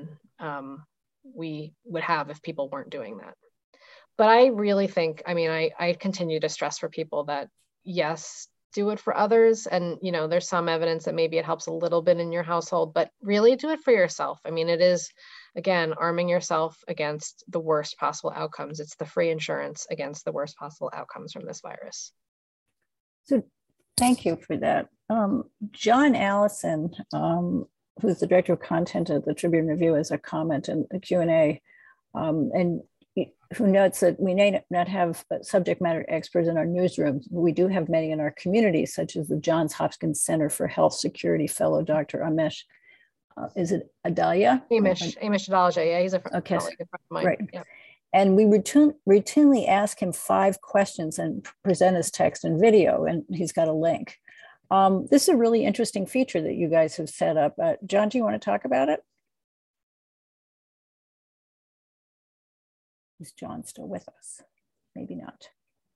S4: we would have if people weren't doing that. But I really think, I continue to stress for people that, yes, do it for others. And, there's some evidence that maybe it helps a little bit in your household, but really do it for yourself. It is, again, arming yourself against the worst possible outcomes. It's the free insurance against the worst possible outcomes from this virus.
S3: So thank you for that. John Allison, who's the director of content at the Tribune Review, has a comment in the Q&A, and who notes that we may not have subject matter experts in our newsrooms, but we do have many in our community, such as the Johns Hopkins Center for Health Security fellow, Dr. Amesh. Is it Adalia?
S4: Amish Adalia, yeah, he's a friend of mine.
S3: Right.
S4: Yeah.
S3: And we routinely ask him 5 questions and present his text and video, and he's got a link. This is a really interesting feature that you guys have set up. John, do you want to talk about it? Is John still with us? Maybe not.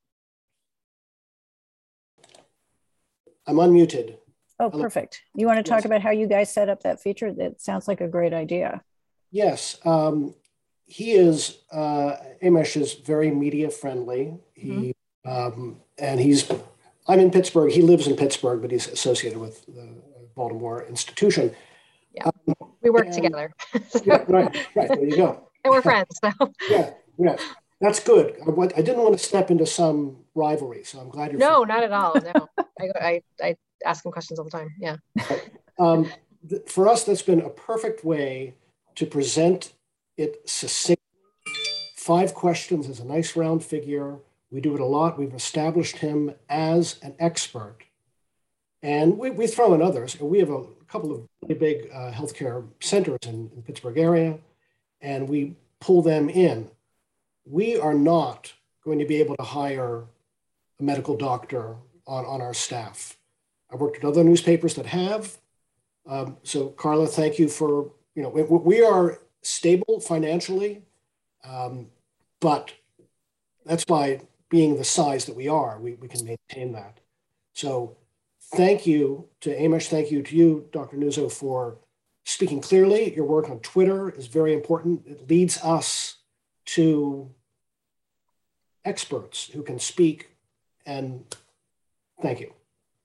S9: I'm unmuted.
S3: Oh, perfect. You want to talk about how you guys set up that feature? That sounds like a great idea.
S9: Yes. He is, Amesh is very media friendly. He, and I'm in Pittsburgh. He lives in Pittsburgh, but he's associated with the Baltimore institution.
S4: Yeah, we work together.
S9: Yeah, right, there you go.
S4: And we're friends, so.
S9: Yeah, that's good. I didn't want to step into some rivalry, so I'm glad you're.
S4: No, not at all. No, I ask him questions all the time. Yeah.
S9: For us, that's been a perfect way to present it succinctly. 5 questions is a nice round figure. We do it a lot. We've established him as an expert. And we throw in others. We have a couple of really big healthcare centers in the Pittsburgh area, and we pull them in. We are not going to be able to hire a medical doctor on our staff. I've worked at other newspapers that have. So Carla, thank you for, we are stable financially, but that's by being the size that we are, we can maintain that. So thank you to Amesh, thank you to you, Dr. Nuzzo, for speaking clearly. Your work on Twitter is very important. It leads us to experts who can speak, and thank you.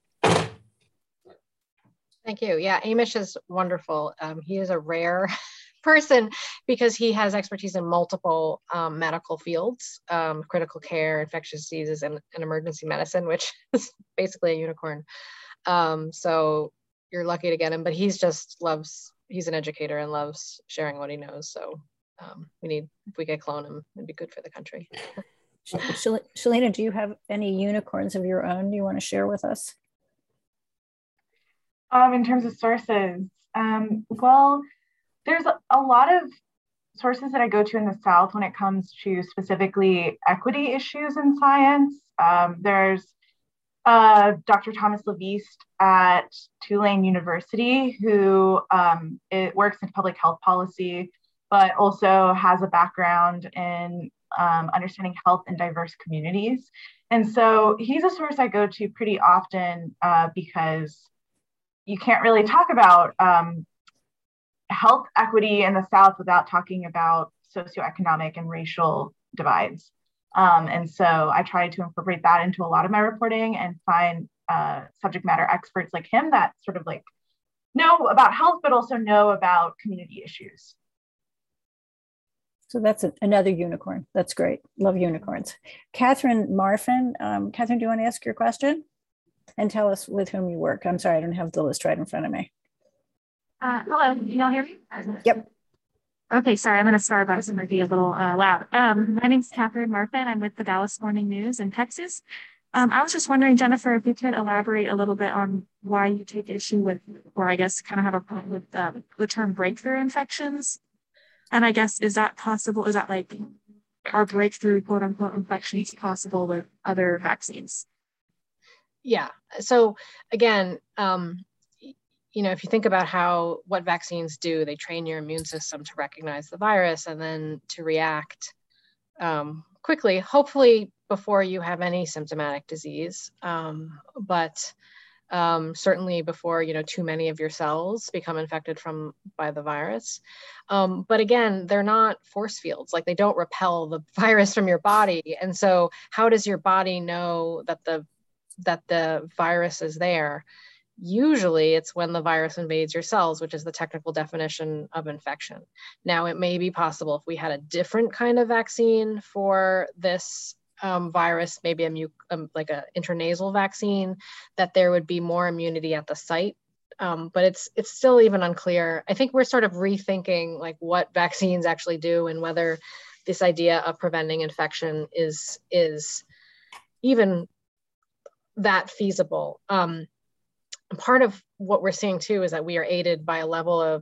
S4: Thank you. Yeah, Amesh is wonderful. He is a rare person because he has expertise in multiple medical fields, critical care, infectious diseases, and emergency medicine, which is basically a unicorn. So you're lucky to get him, but he's an educator and loves sharing what he knows. So if we could clone him, it'd be good for the country.
S3: Shalina, do you have any unicorns of your own you want to share with us?
S5: In terms of sources, well, there's a lot of sources that I go to in the South when it comes to specifically equity issues in science. There's Dr. Thomas Leviste at Tulane University, who works in public health policy, but also has a background in understanding health in diverse communities. And so he's a source I go to pretty often because you can't really talk about health equity in the South without talking about socioeconomic and racial divides. And so I try to incorporate that into a lot of my reporting and find subject matter experts like him that sort of like know about health, but also know about community issues.
S3: So that's another unicorn. That's great. Love unicorns. Catherine Marfin. Catherine, do you want to ask your question? And tell us with whom you work. I'm sorry, I don't have the list right in front of me.
S10: Hello, can you all hear me?
S3: Yep.
S10: Okay, sorry, I'm in a Starbucks and might be a little loud. My name's Catherine Marfin. I'm with the Dallas Morning News in Texas. I was just wondering, Jennifer, if you could elaborate a little bit on why you take issue with, or I guess kind of have a problem with the term breakthrough infections. And I guess, is that possible? Is that like, are breakthrough quote unquote infections possible with other vaccines?
S4: Yeah. So again, if you think about what vaccines do, they train your immune system to recognize the virus and then to react quickly, hopefully before you have any symptomatic disease, but certainly before too many of your cells become infected by the virus. But again, they're not force fields, like they don't repel the virus from your body. And so how does your body know that the virus is there? Usually it's when the virus invades your cells, which is the technical definition of infection. Now, it may be possible if we had a different kind of vaccine for this virus, maybe like an intranasal vaccine, that there would be more immunity at the site. But it's still even unclear. I think we're sort of rethinking like what vaccines actually do and whether this idea of preventing infection is even that feasible. Part of what we're seeing too is that we are aided by a level of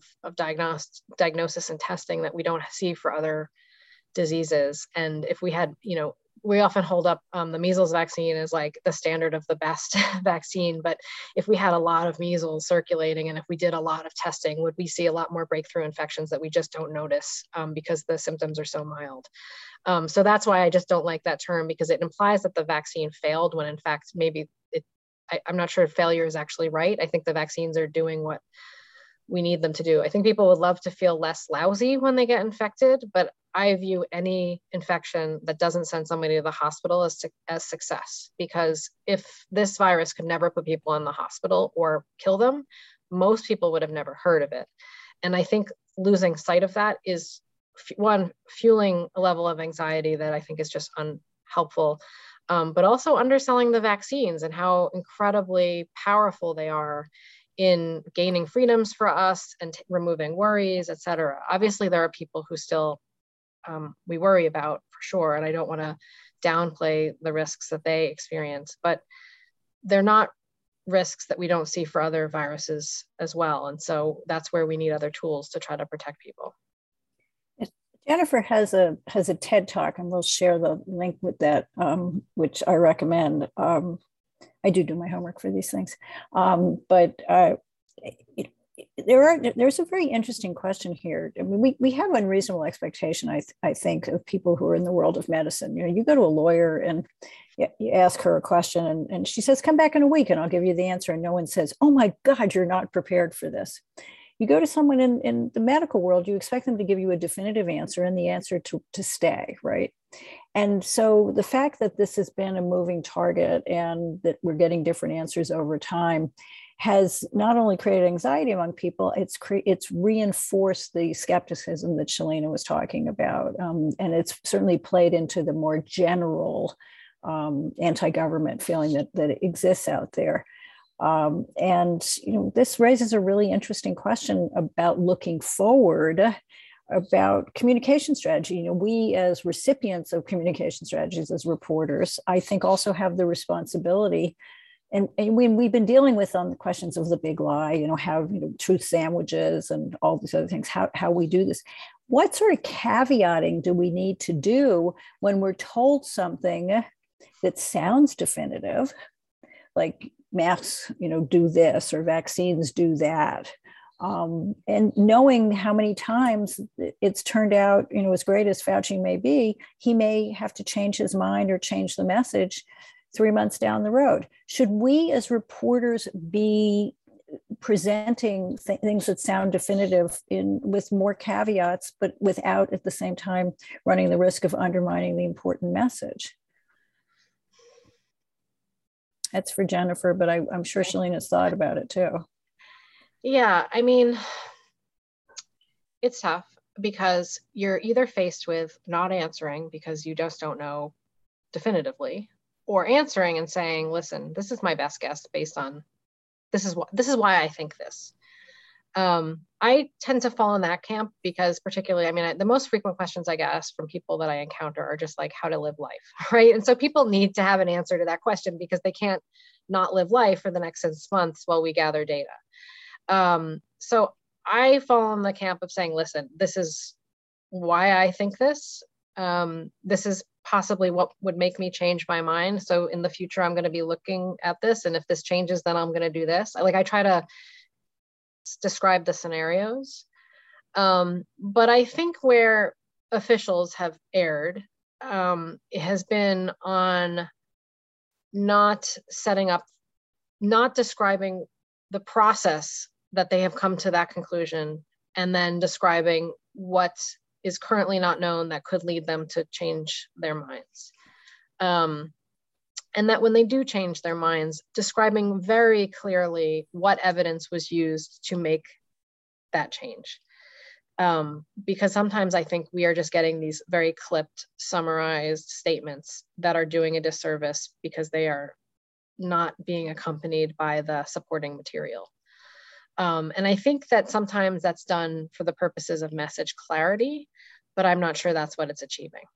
S4: diagnosis and testing that we don't see for other diseases. And if we had, we often hold up the measles vaccine as like the standard of the best vaccine. But if we had a lot of measles circulating and if we did a lot of testing, would we see a lot more breakthrough infections that we just don't notice because the symptoms are so mild? So that's why I just don't like that term, because it implies that the vaccine failed when in fact, maybe I'm not sure if failure is actually right. I think the vaccines are doing what we need them to do. I think people would love to feel less lousy when they get infected, but I view any infection that doesn't send somebody to the hospital as success, because if this virus could never put people in the hospital or kill them, most people would have never heard of it. And I think losing sight of that is, one, fueling a level of anxiety that I think is just unhelpful, but also underselling the vaccines and how incredibly powerful they are in gaining freedoms for us and removing worries, et cetera. Obviously, there are people who still we worry about, for sure, and I don't want to downplay the risks that they experience, but they're not risks that we don't see for other viruses as well. And so that's where we need other tools to try to protect people.
S3: Jennifer has a TED Talk, and we'll share the link with that, which I recommend. I do my homework for these things, but there's a very interesting question here. I mean, we have unreasonable expectation, I think, of people who are in the world of medicine. You know, you go to a lawyer and you ask her a question, and she says, "Come back in a week, and I'll give you the answer." And no one says, "Oh my God, you're not prepared for this." You go to someone in the medical world, you expect them to give you a definitive answer and the answer to stay, right? And so the fact that this has been a moving target and that we're getting different answers over time has not only created anxiety among people, it's reinforced the skepticism that Shalina was talking about. And it's certainly played into the more general anti-government feeling that exists out there. And this raises a really interesting question about looking forward, about communication strategy. We as recipients of communication strategies, as reporters, I think also have the responsibility. And when we've been dealing with on the questions of the big lie, how truth sandwiches and all these other things, how we do this. What sort of caveating do we need to do when we're told something that sounds definitive, like masks, do this, or vaccines do that? And knowing how many times it's turned out, as great as Fauci may be, he may have to change his mind or change the message 3 months down the road. Should we as reporters be presenting things that sound definitive with more caveats, but without at the same time running the risk of undermining the important message? That's for Jennifer, but I'm sure Shalina's thought about it too.
S4: Yeah, I mean, it's tough because you're either faced with not answering because you just don't know definitively, or answering and saying, listen, this is my best guess based on, this is why I think this. I tend to fall in that camp because particularly, the most frequent questions I get asked from people that I encounter are just like how to live life, right? And so people need to have an answer to that question because they can't not live life for the next 6 months while we gather data. So I fall in the camp of saying, listen, this is why I think this. This is possibly what would make me change my mind. So in the future, I'm going to be looking at this. And if this changes, then I'm going to do this. I try to describe the scenarios. But I think where officials have erred, it has been on not setting up, not describing the process that they have come to that conclusion, and then describing what is currently not known that could lead them to change their minds. And that when they do change their minds, describing very clearly what evidence was used to make that change. Because sometimes I think we are just getting these very clipped, summarized statements that are doing a disservice because they are not being accompanied by the supporting material. And I think that sometimes that's done for the purposes of message clarity, but I'm not sure that's what it's achieving.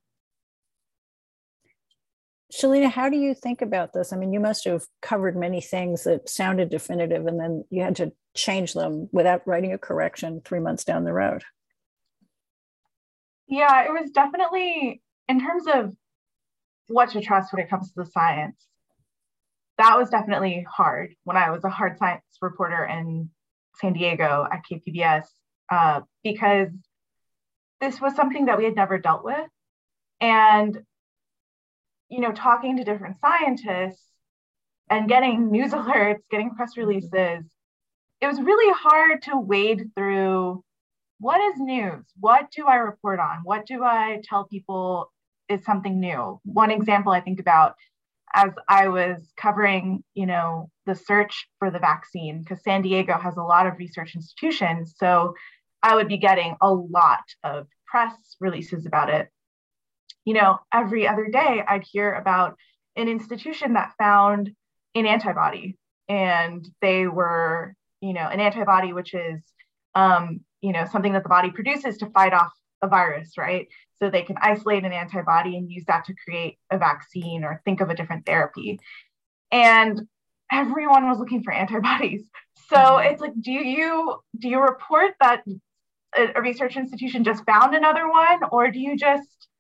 S3: Shalina, how do you think about this? You must have covered many things that sounded definitive and then you had to change them without writing a correction 3 months down the road.
S5: Yeah, it was definitely, in terms of what to trust when it comes to the science. That was definitely hard when I was a hard science reporter in San Diego at KPBS, because this was something that we had never dealt with. And, you know, talking to different scientists and getting news alerts, getting press releases, it was really hard to wade through what is news? What do I report on? What do I tell people is something new? One example I think about as I was covering, you know, the search for the vaccine, because San Diego has a lot of research institutions. So I would be getting a lot of press releases about it. You know, every other day I'd hear about an institution that found an antibody, and they were, you know, an antibody, which is, you know, something that the body produces to fight off a virus, right? So they can isolate an antibody and use that to create a vaccine or think of a different therapy. And everyone was looking for antibodies. So it's like, do you report that a research institution just found another one, or do you just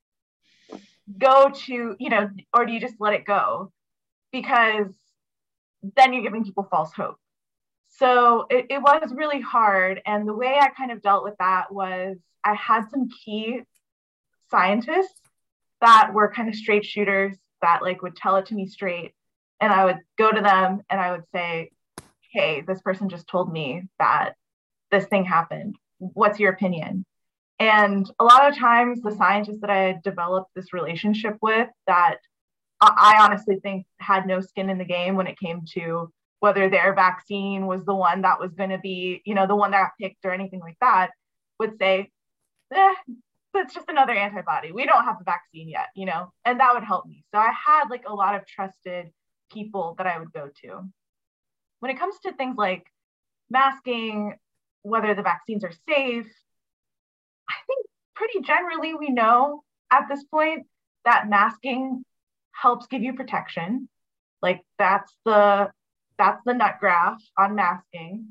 S5: go to, you know, or do you just let it go? Because then you're giving people false hope. So it was really hard. And the way I kind of dealt with that was I had some key scientists that were kind of straight shooters that like would tell it to me straight. And I would go to them and I would say, hey, this person just told me that this thing happened. What's your opinion? And a lot of times the scientists that I had developed this relationship with that I honestly think had no skin in the game when it came to whether their vaccine was the one that was going to be, you know, the one that got picked or anything like that, would say, that's just another antibody. We don't have the vaccine yet, you know, and that would help me. So I had like a lot of trusted people that I would go to. When it comes to things like masking, whether the vaccines are safe, I think pretty generally we know at this point that masking helps give you protection. Like that's the nut graph on masking.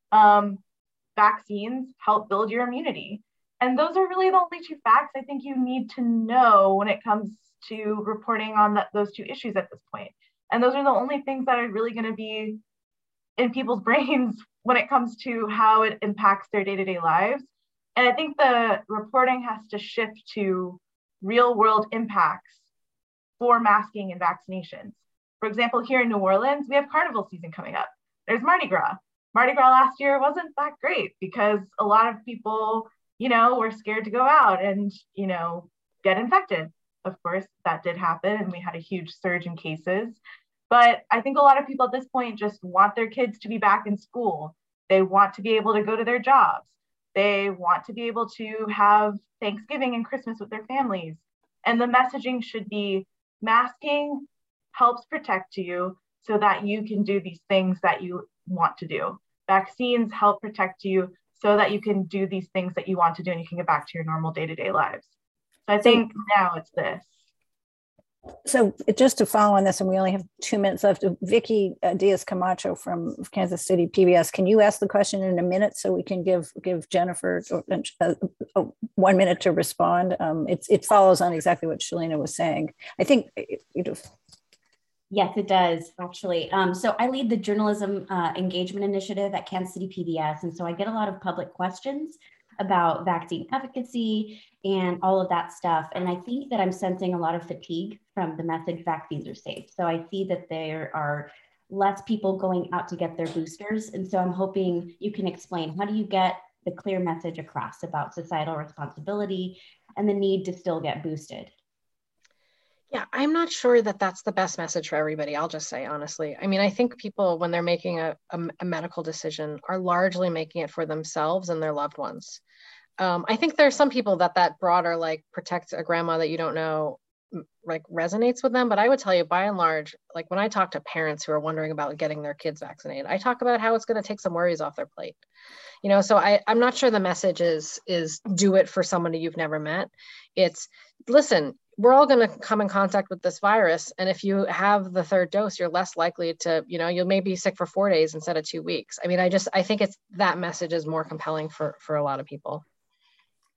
S5: Vaccines help build your immunity. And those are really the only two facts I think you need to know when it comes to reporting on those two issues at this point. And those are the only things that are really going to be in people's brains when it comes to how it impacts their day-to-day lives. And I think the reporting has to shift to real world impacts for masking and vaccinations. For example, here in New Orleans, we have carnival season coming up. There's Mardi Gras. Mardi Gras last year wasn't that great because a lot of people, you know, were scared to go out and, you know, get infected. Of course, that did happen and we had a huge surge in cases. But I think a lot of people at this point just want their kids to be back in school. They want to be able to go to their jobs. They want to be able to have Thanksgiving and Christmas with their families. And the messaging should be masking helps protect you so that you can do these things that you want to do. Vaccines help protect you so that you can do these things that you want to do and you can get back to your normal day-to-day lives. So I think now it's this.
S3: So just to follow on this, and we only have 2 minutes left, Vicky Diaz Camacho from Kansas City PBS, can you ask the question in a minute so we can give Jennifer 1 minute to respond? It follows on exactly what Shalina was saying. I think you do.
S11: Yes, it does, actually. So I lead the Journalism Engagement Initiative at Kansas City PBS. And so I get a lot of public questions about vaccine efficacy and all of that stuff. And I think that I'm sensing a lot of fatigue from the message vaccines are safe. So I see that there are less people going out to get their boosters. And so I'm hoping you can explain, how do you get the clear message across about societal responsibility and the need to still get boosted?
S4: Yeah, I'm not sure that that's the best message for everybody. I'll just say, honestly. I mean, I think people, when they're making a medical decision, are largely making it for themselves and their loved ones. I think there's some people that broader, like protect a grandma that you don't know, like resonates with them. But I would tell you, by and large, like when I talk to parents who are wondering about getting their kids vaccinated, I talk about how it's going to take some worries off their plate. You know, so I'm not sure the message is do it for somebody you've never met. It's, listen, we're all going to come in contact with this virus. And if you have the third dose, you're less likely to, you know, you'll maybe be sick for 4 days instead of 2 weeks. I mean, I think it's that message is more compelling for a lot of people.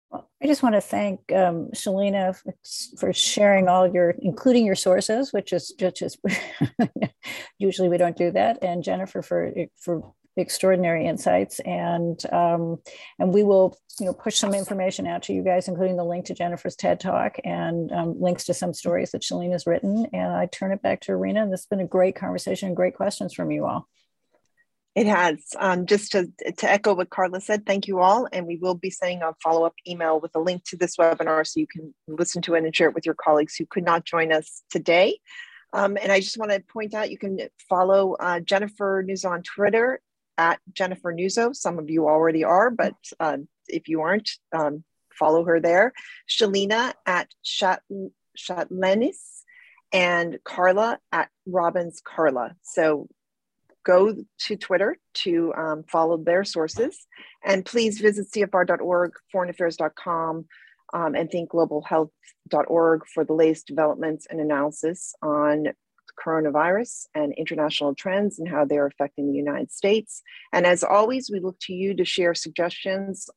S3: I just want to thank Shalina for sharing all your, including your sources, which is usually we don't do that, and Jennifer for extraordinary insights. And we will push some information out to you guys, including the link to Jennifer's TED Talk and links to some stories that Shalina's written. And I turn it back to Irina. This has been a great conversation, great questions from you all.
S2: It has. Just to echo what Carla said, thank you all. And we will be sending a follow-up email with a link to this webinar so you can listen to it and share it with your colleagues who could not join us today. And I just want to point out, you can follow Jennifer Nuzzo on Twitter at Jennifer Nuzzo. Some of you already are, but if you aren't, follow her there. Shalina at Chatlenis, and Carla at Robbins Carla. So go to Twitter to follow their sources, and please visit CFR.org, foreignaffairs.com, and thinkglobalhealth.org for the latest developments and analysis on coronavirus and international trends and how they're affecting the United States. And as always, we look to you to share suggestions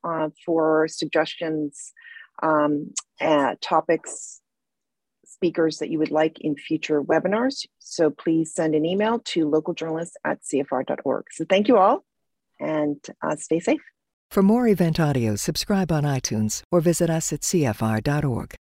S2: topics, speakers that you would like in future webinars. So please send an email to localjournalists@cfr.org. So thank you all, and stay safe.
S1: For more event audio, subscribe on iTunes or visit us at cfr.org.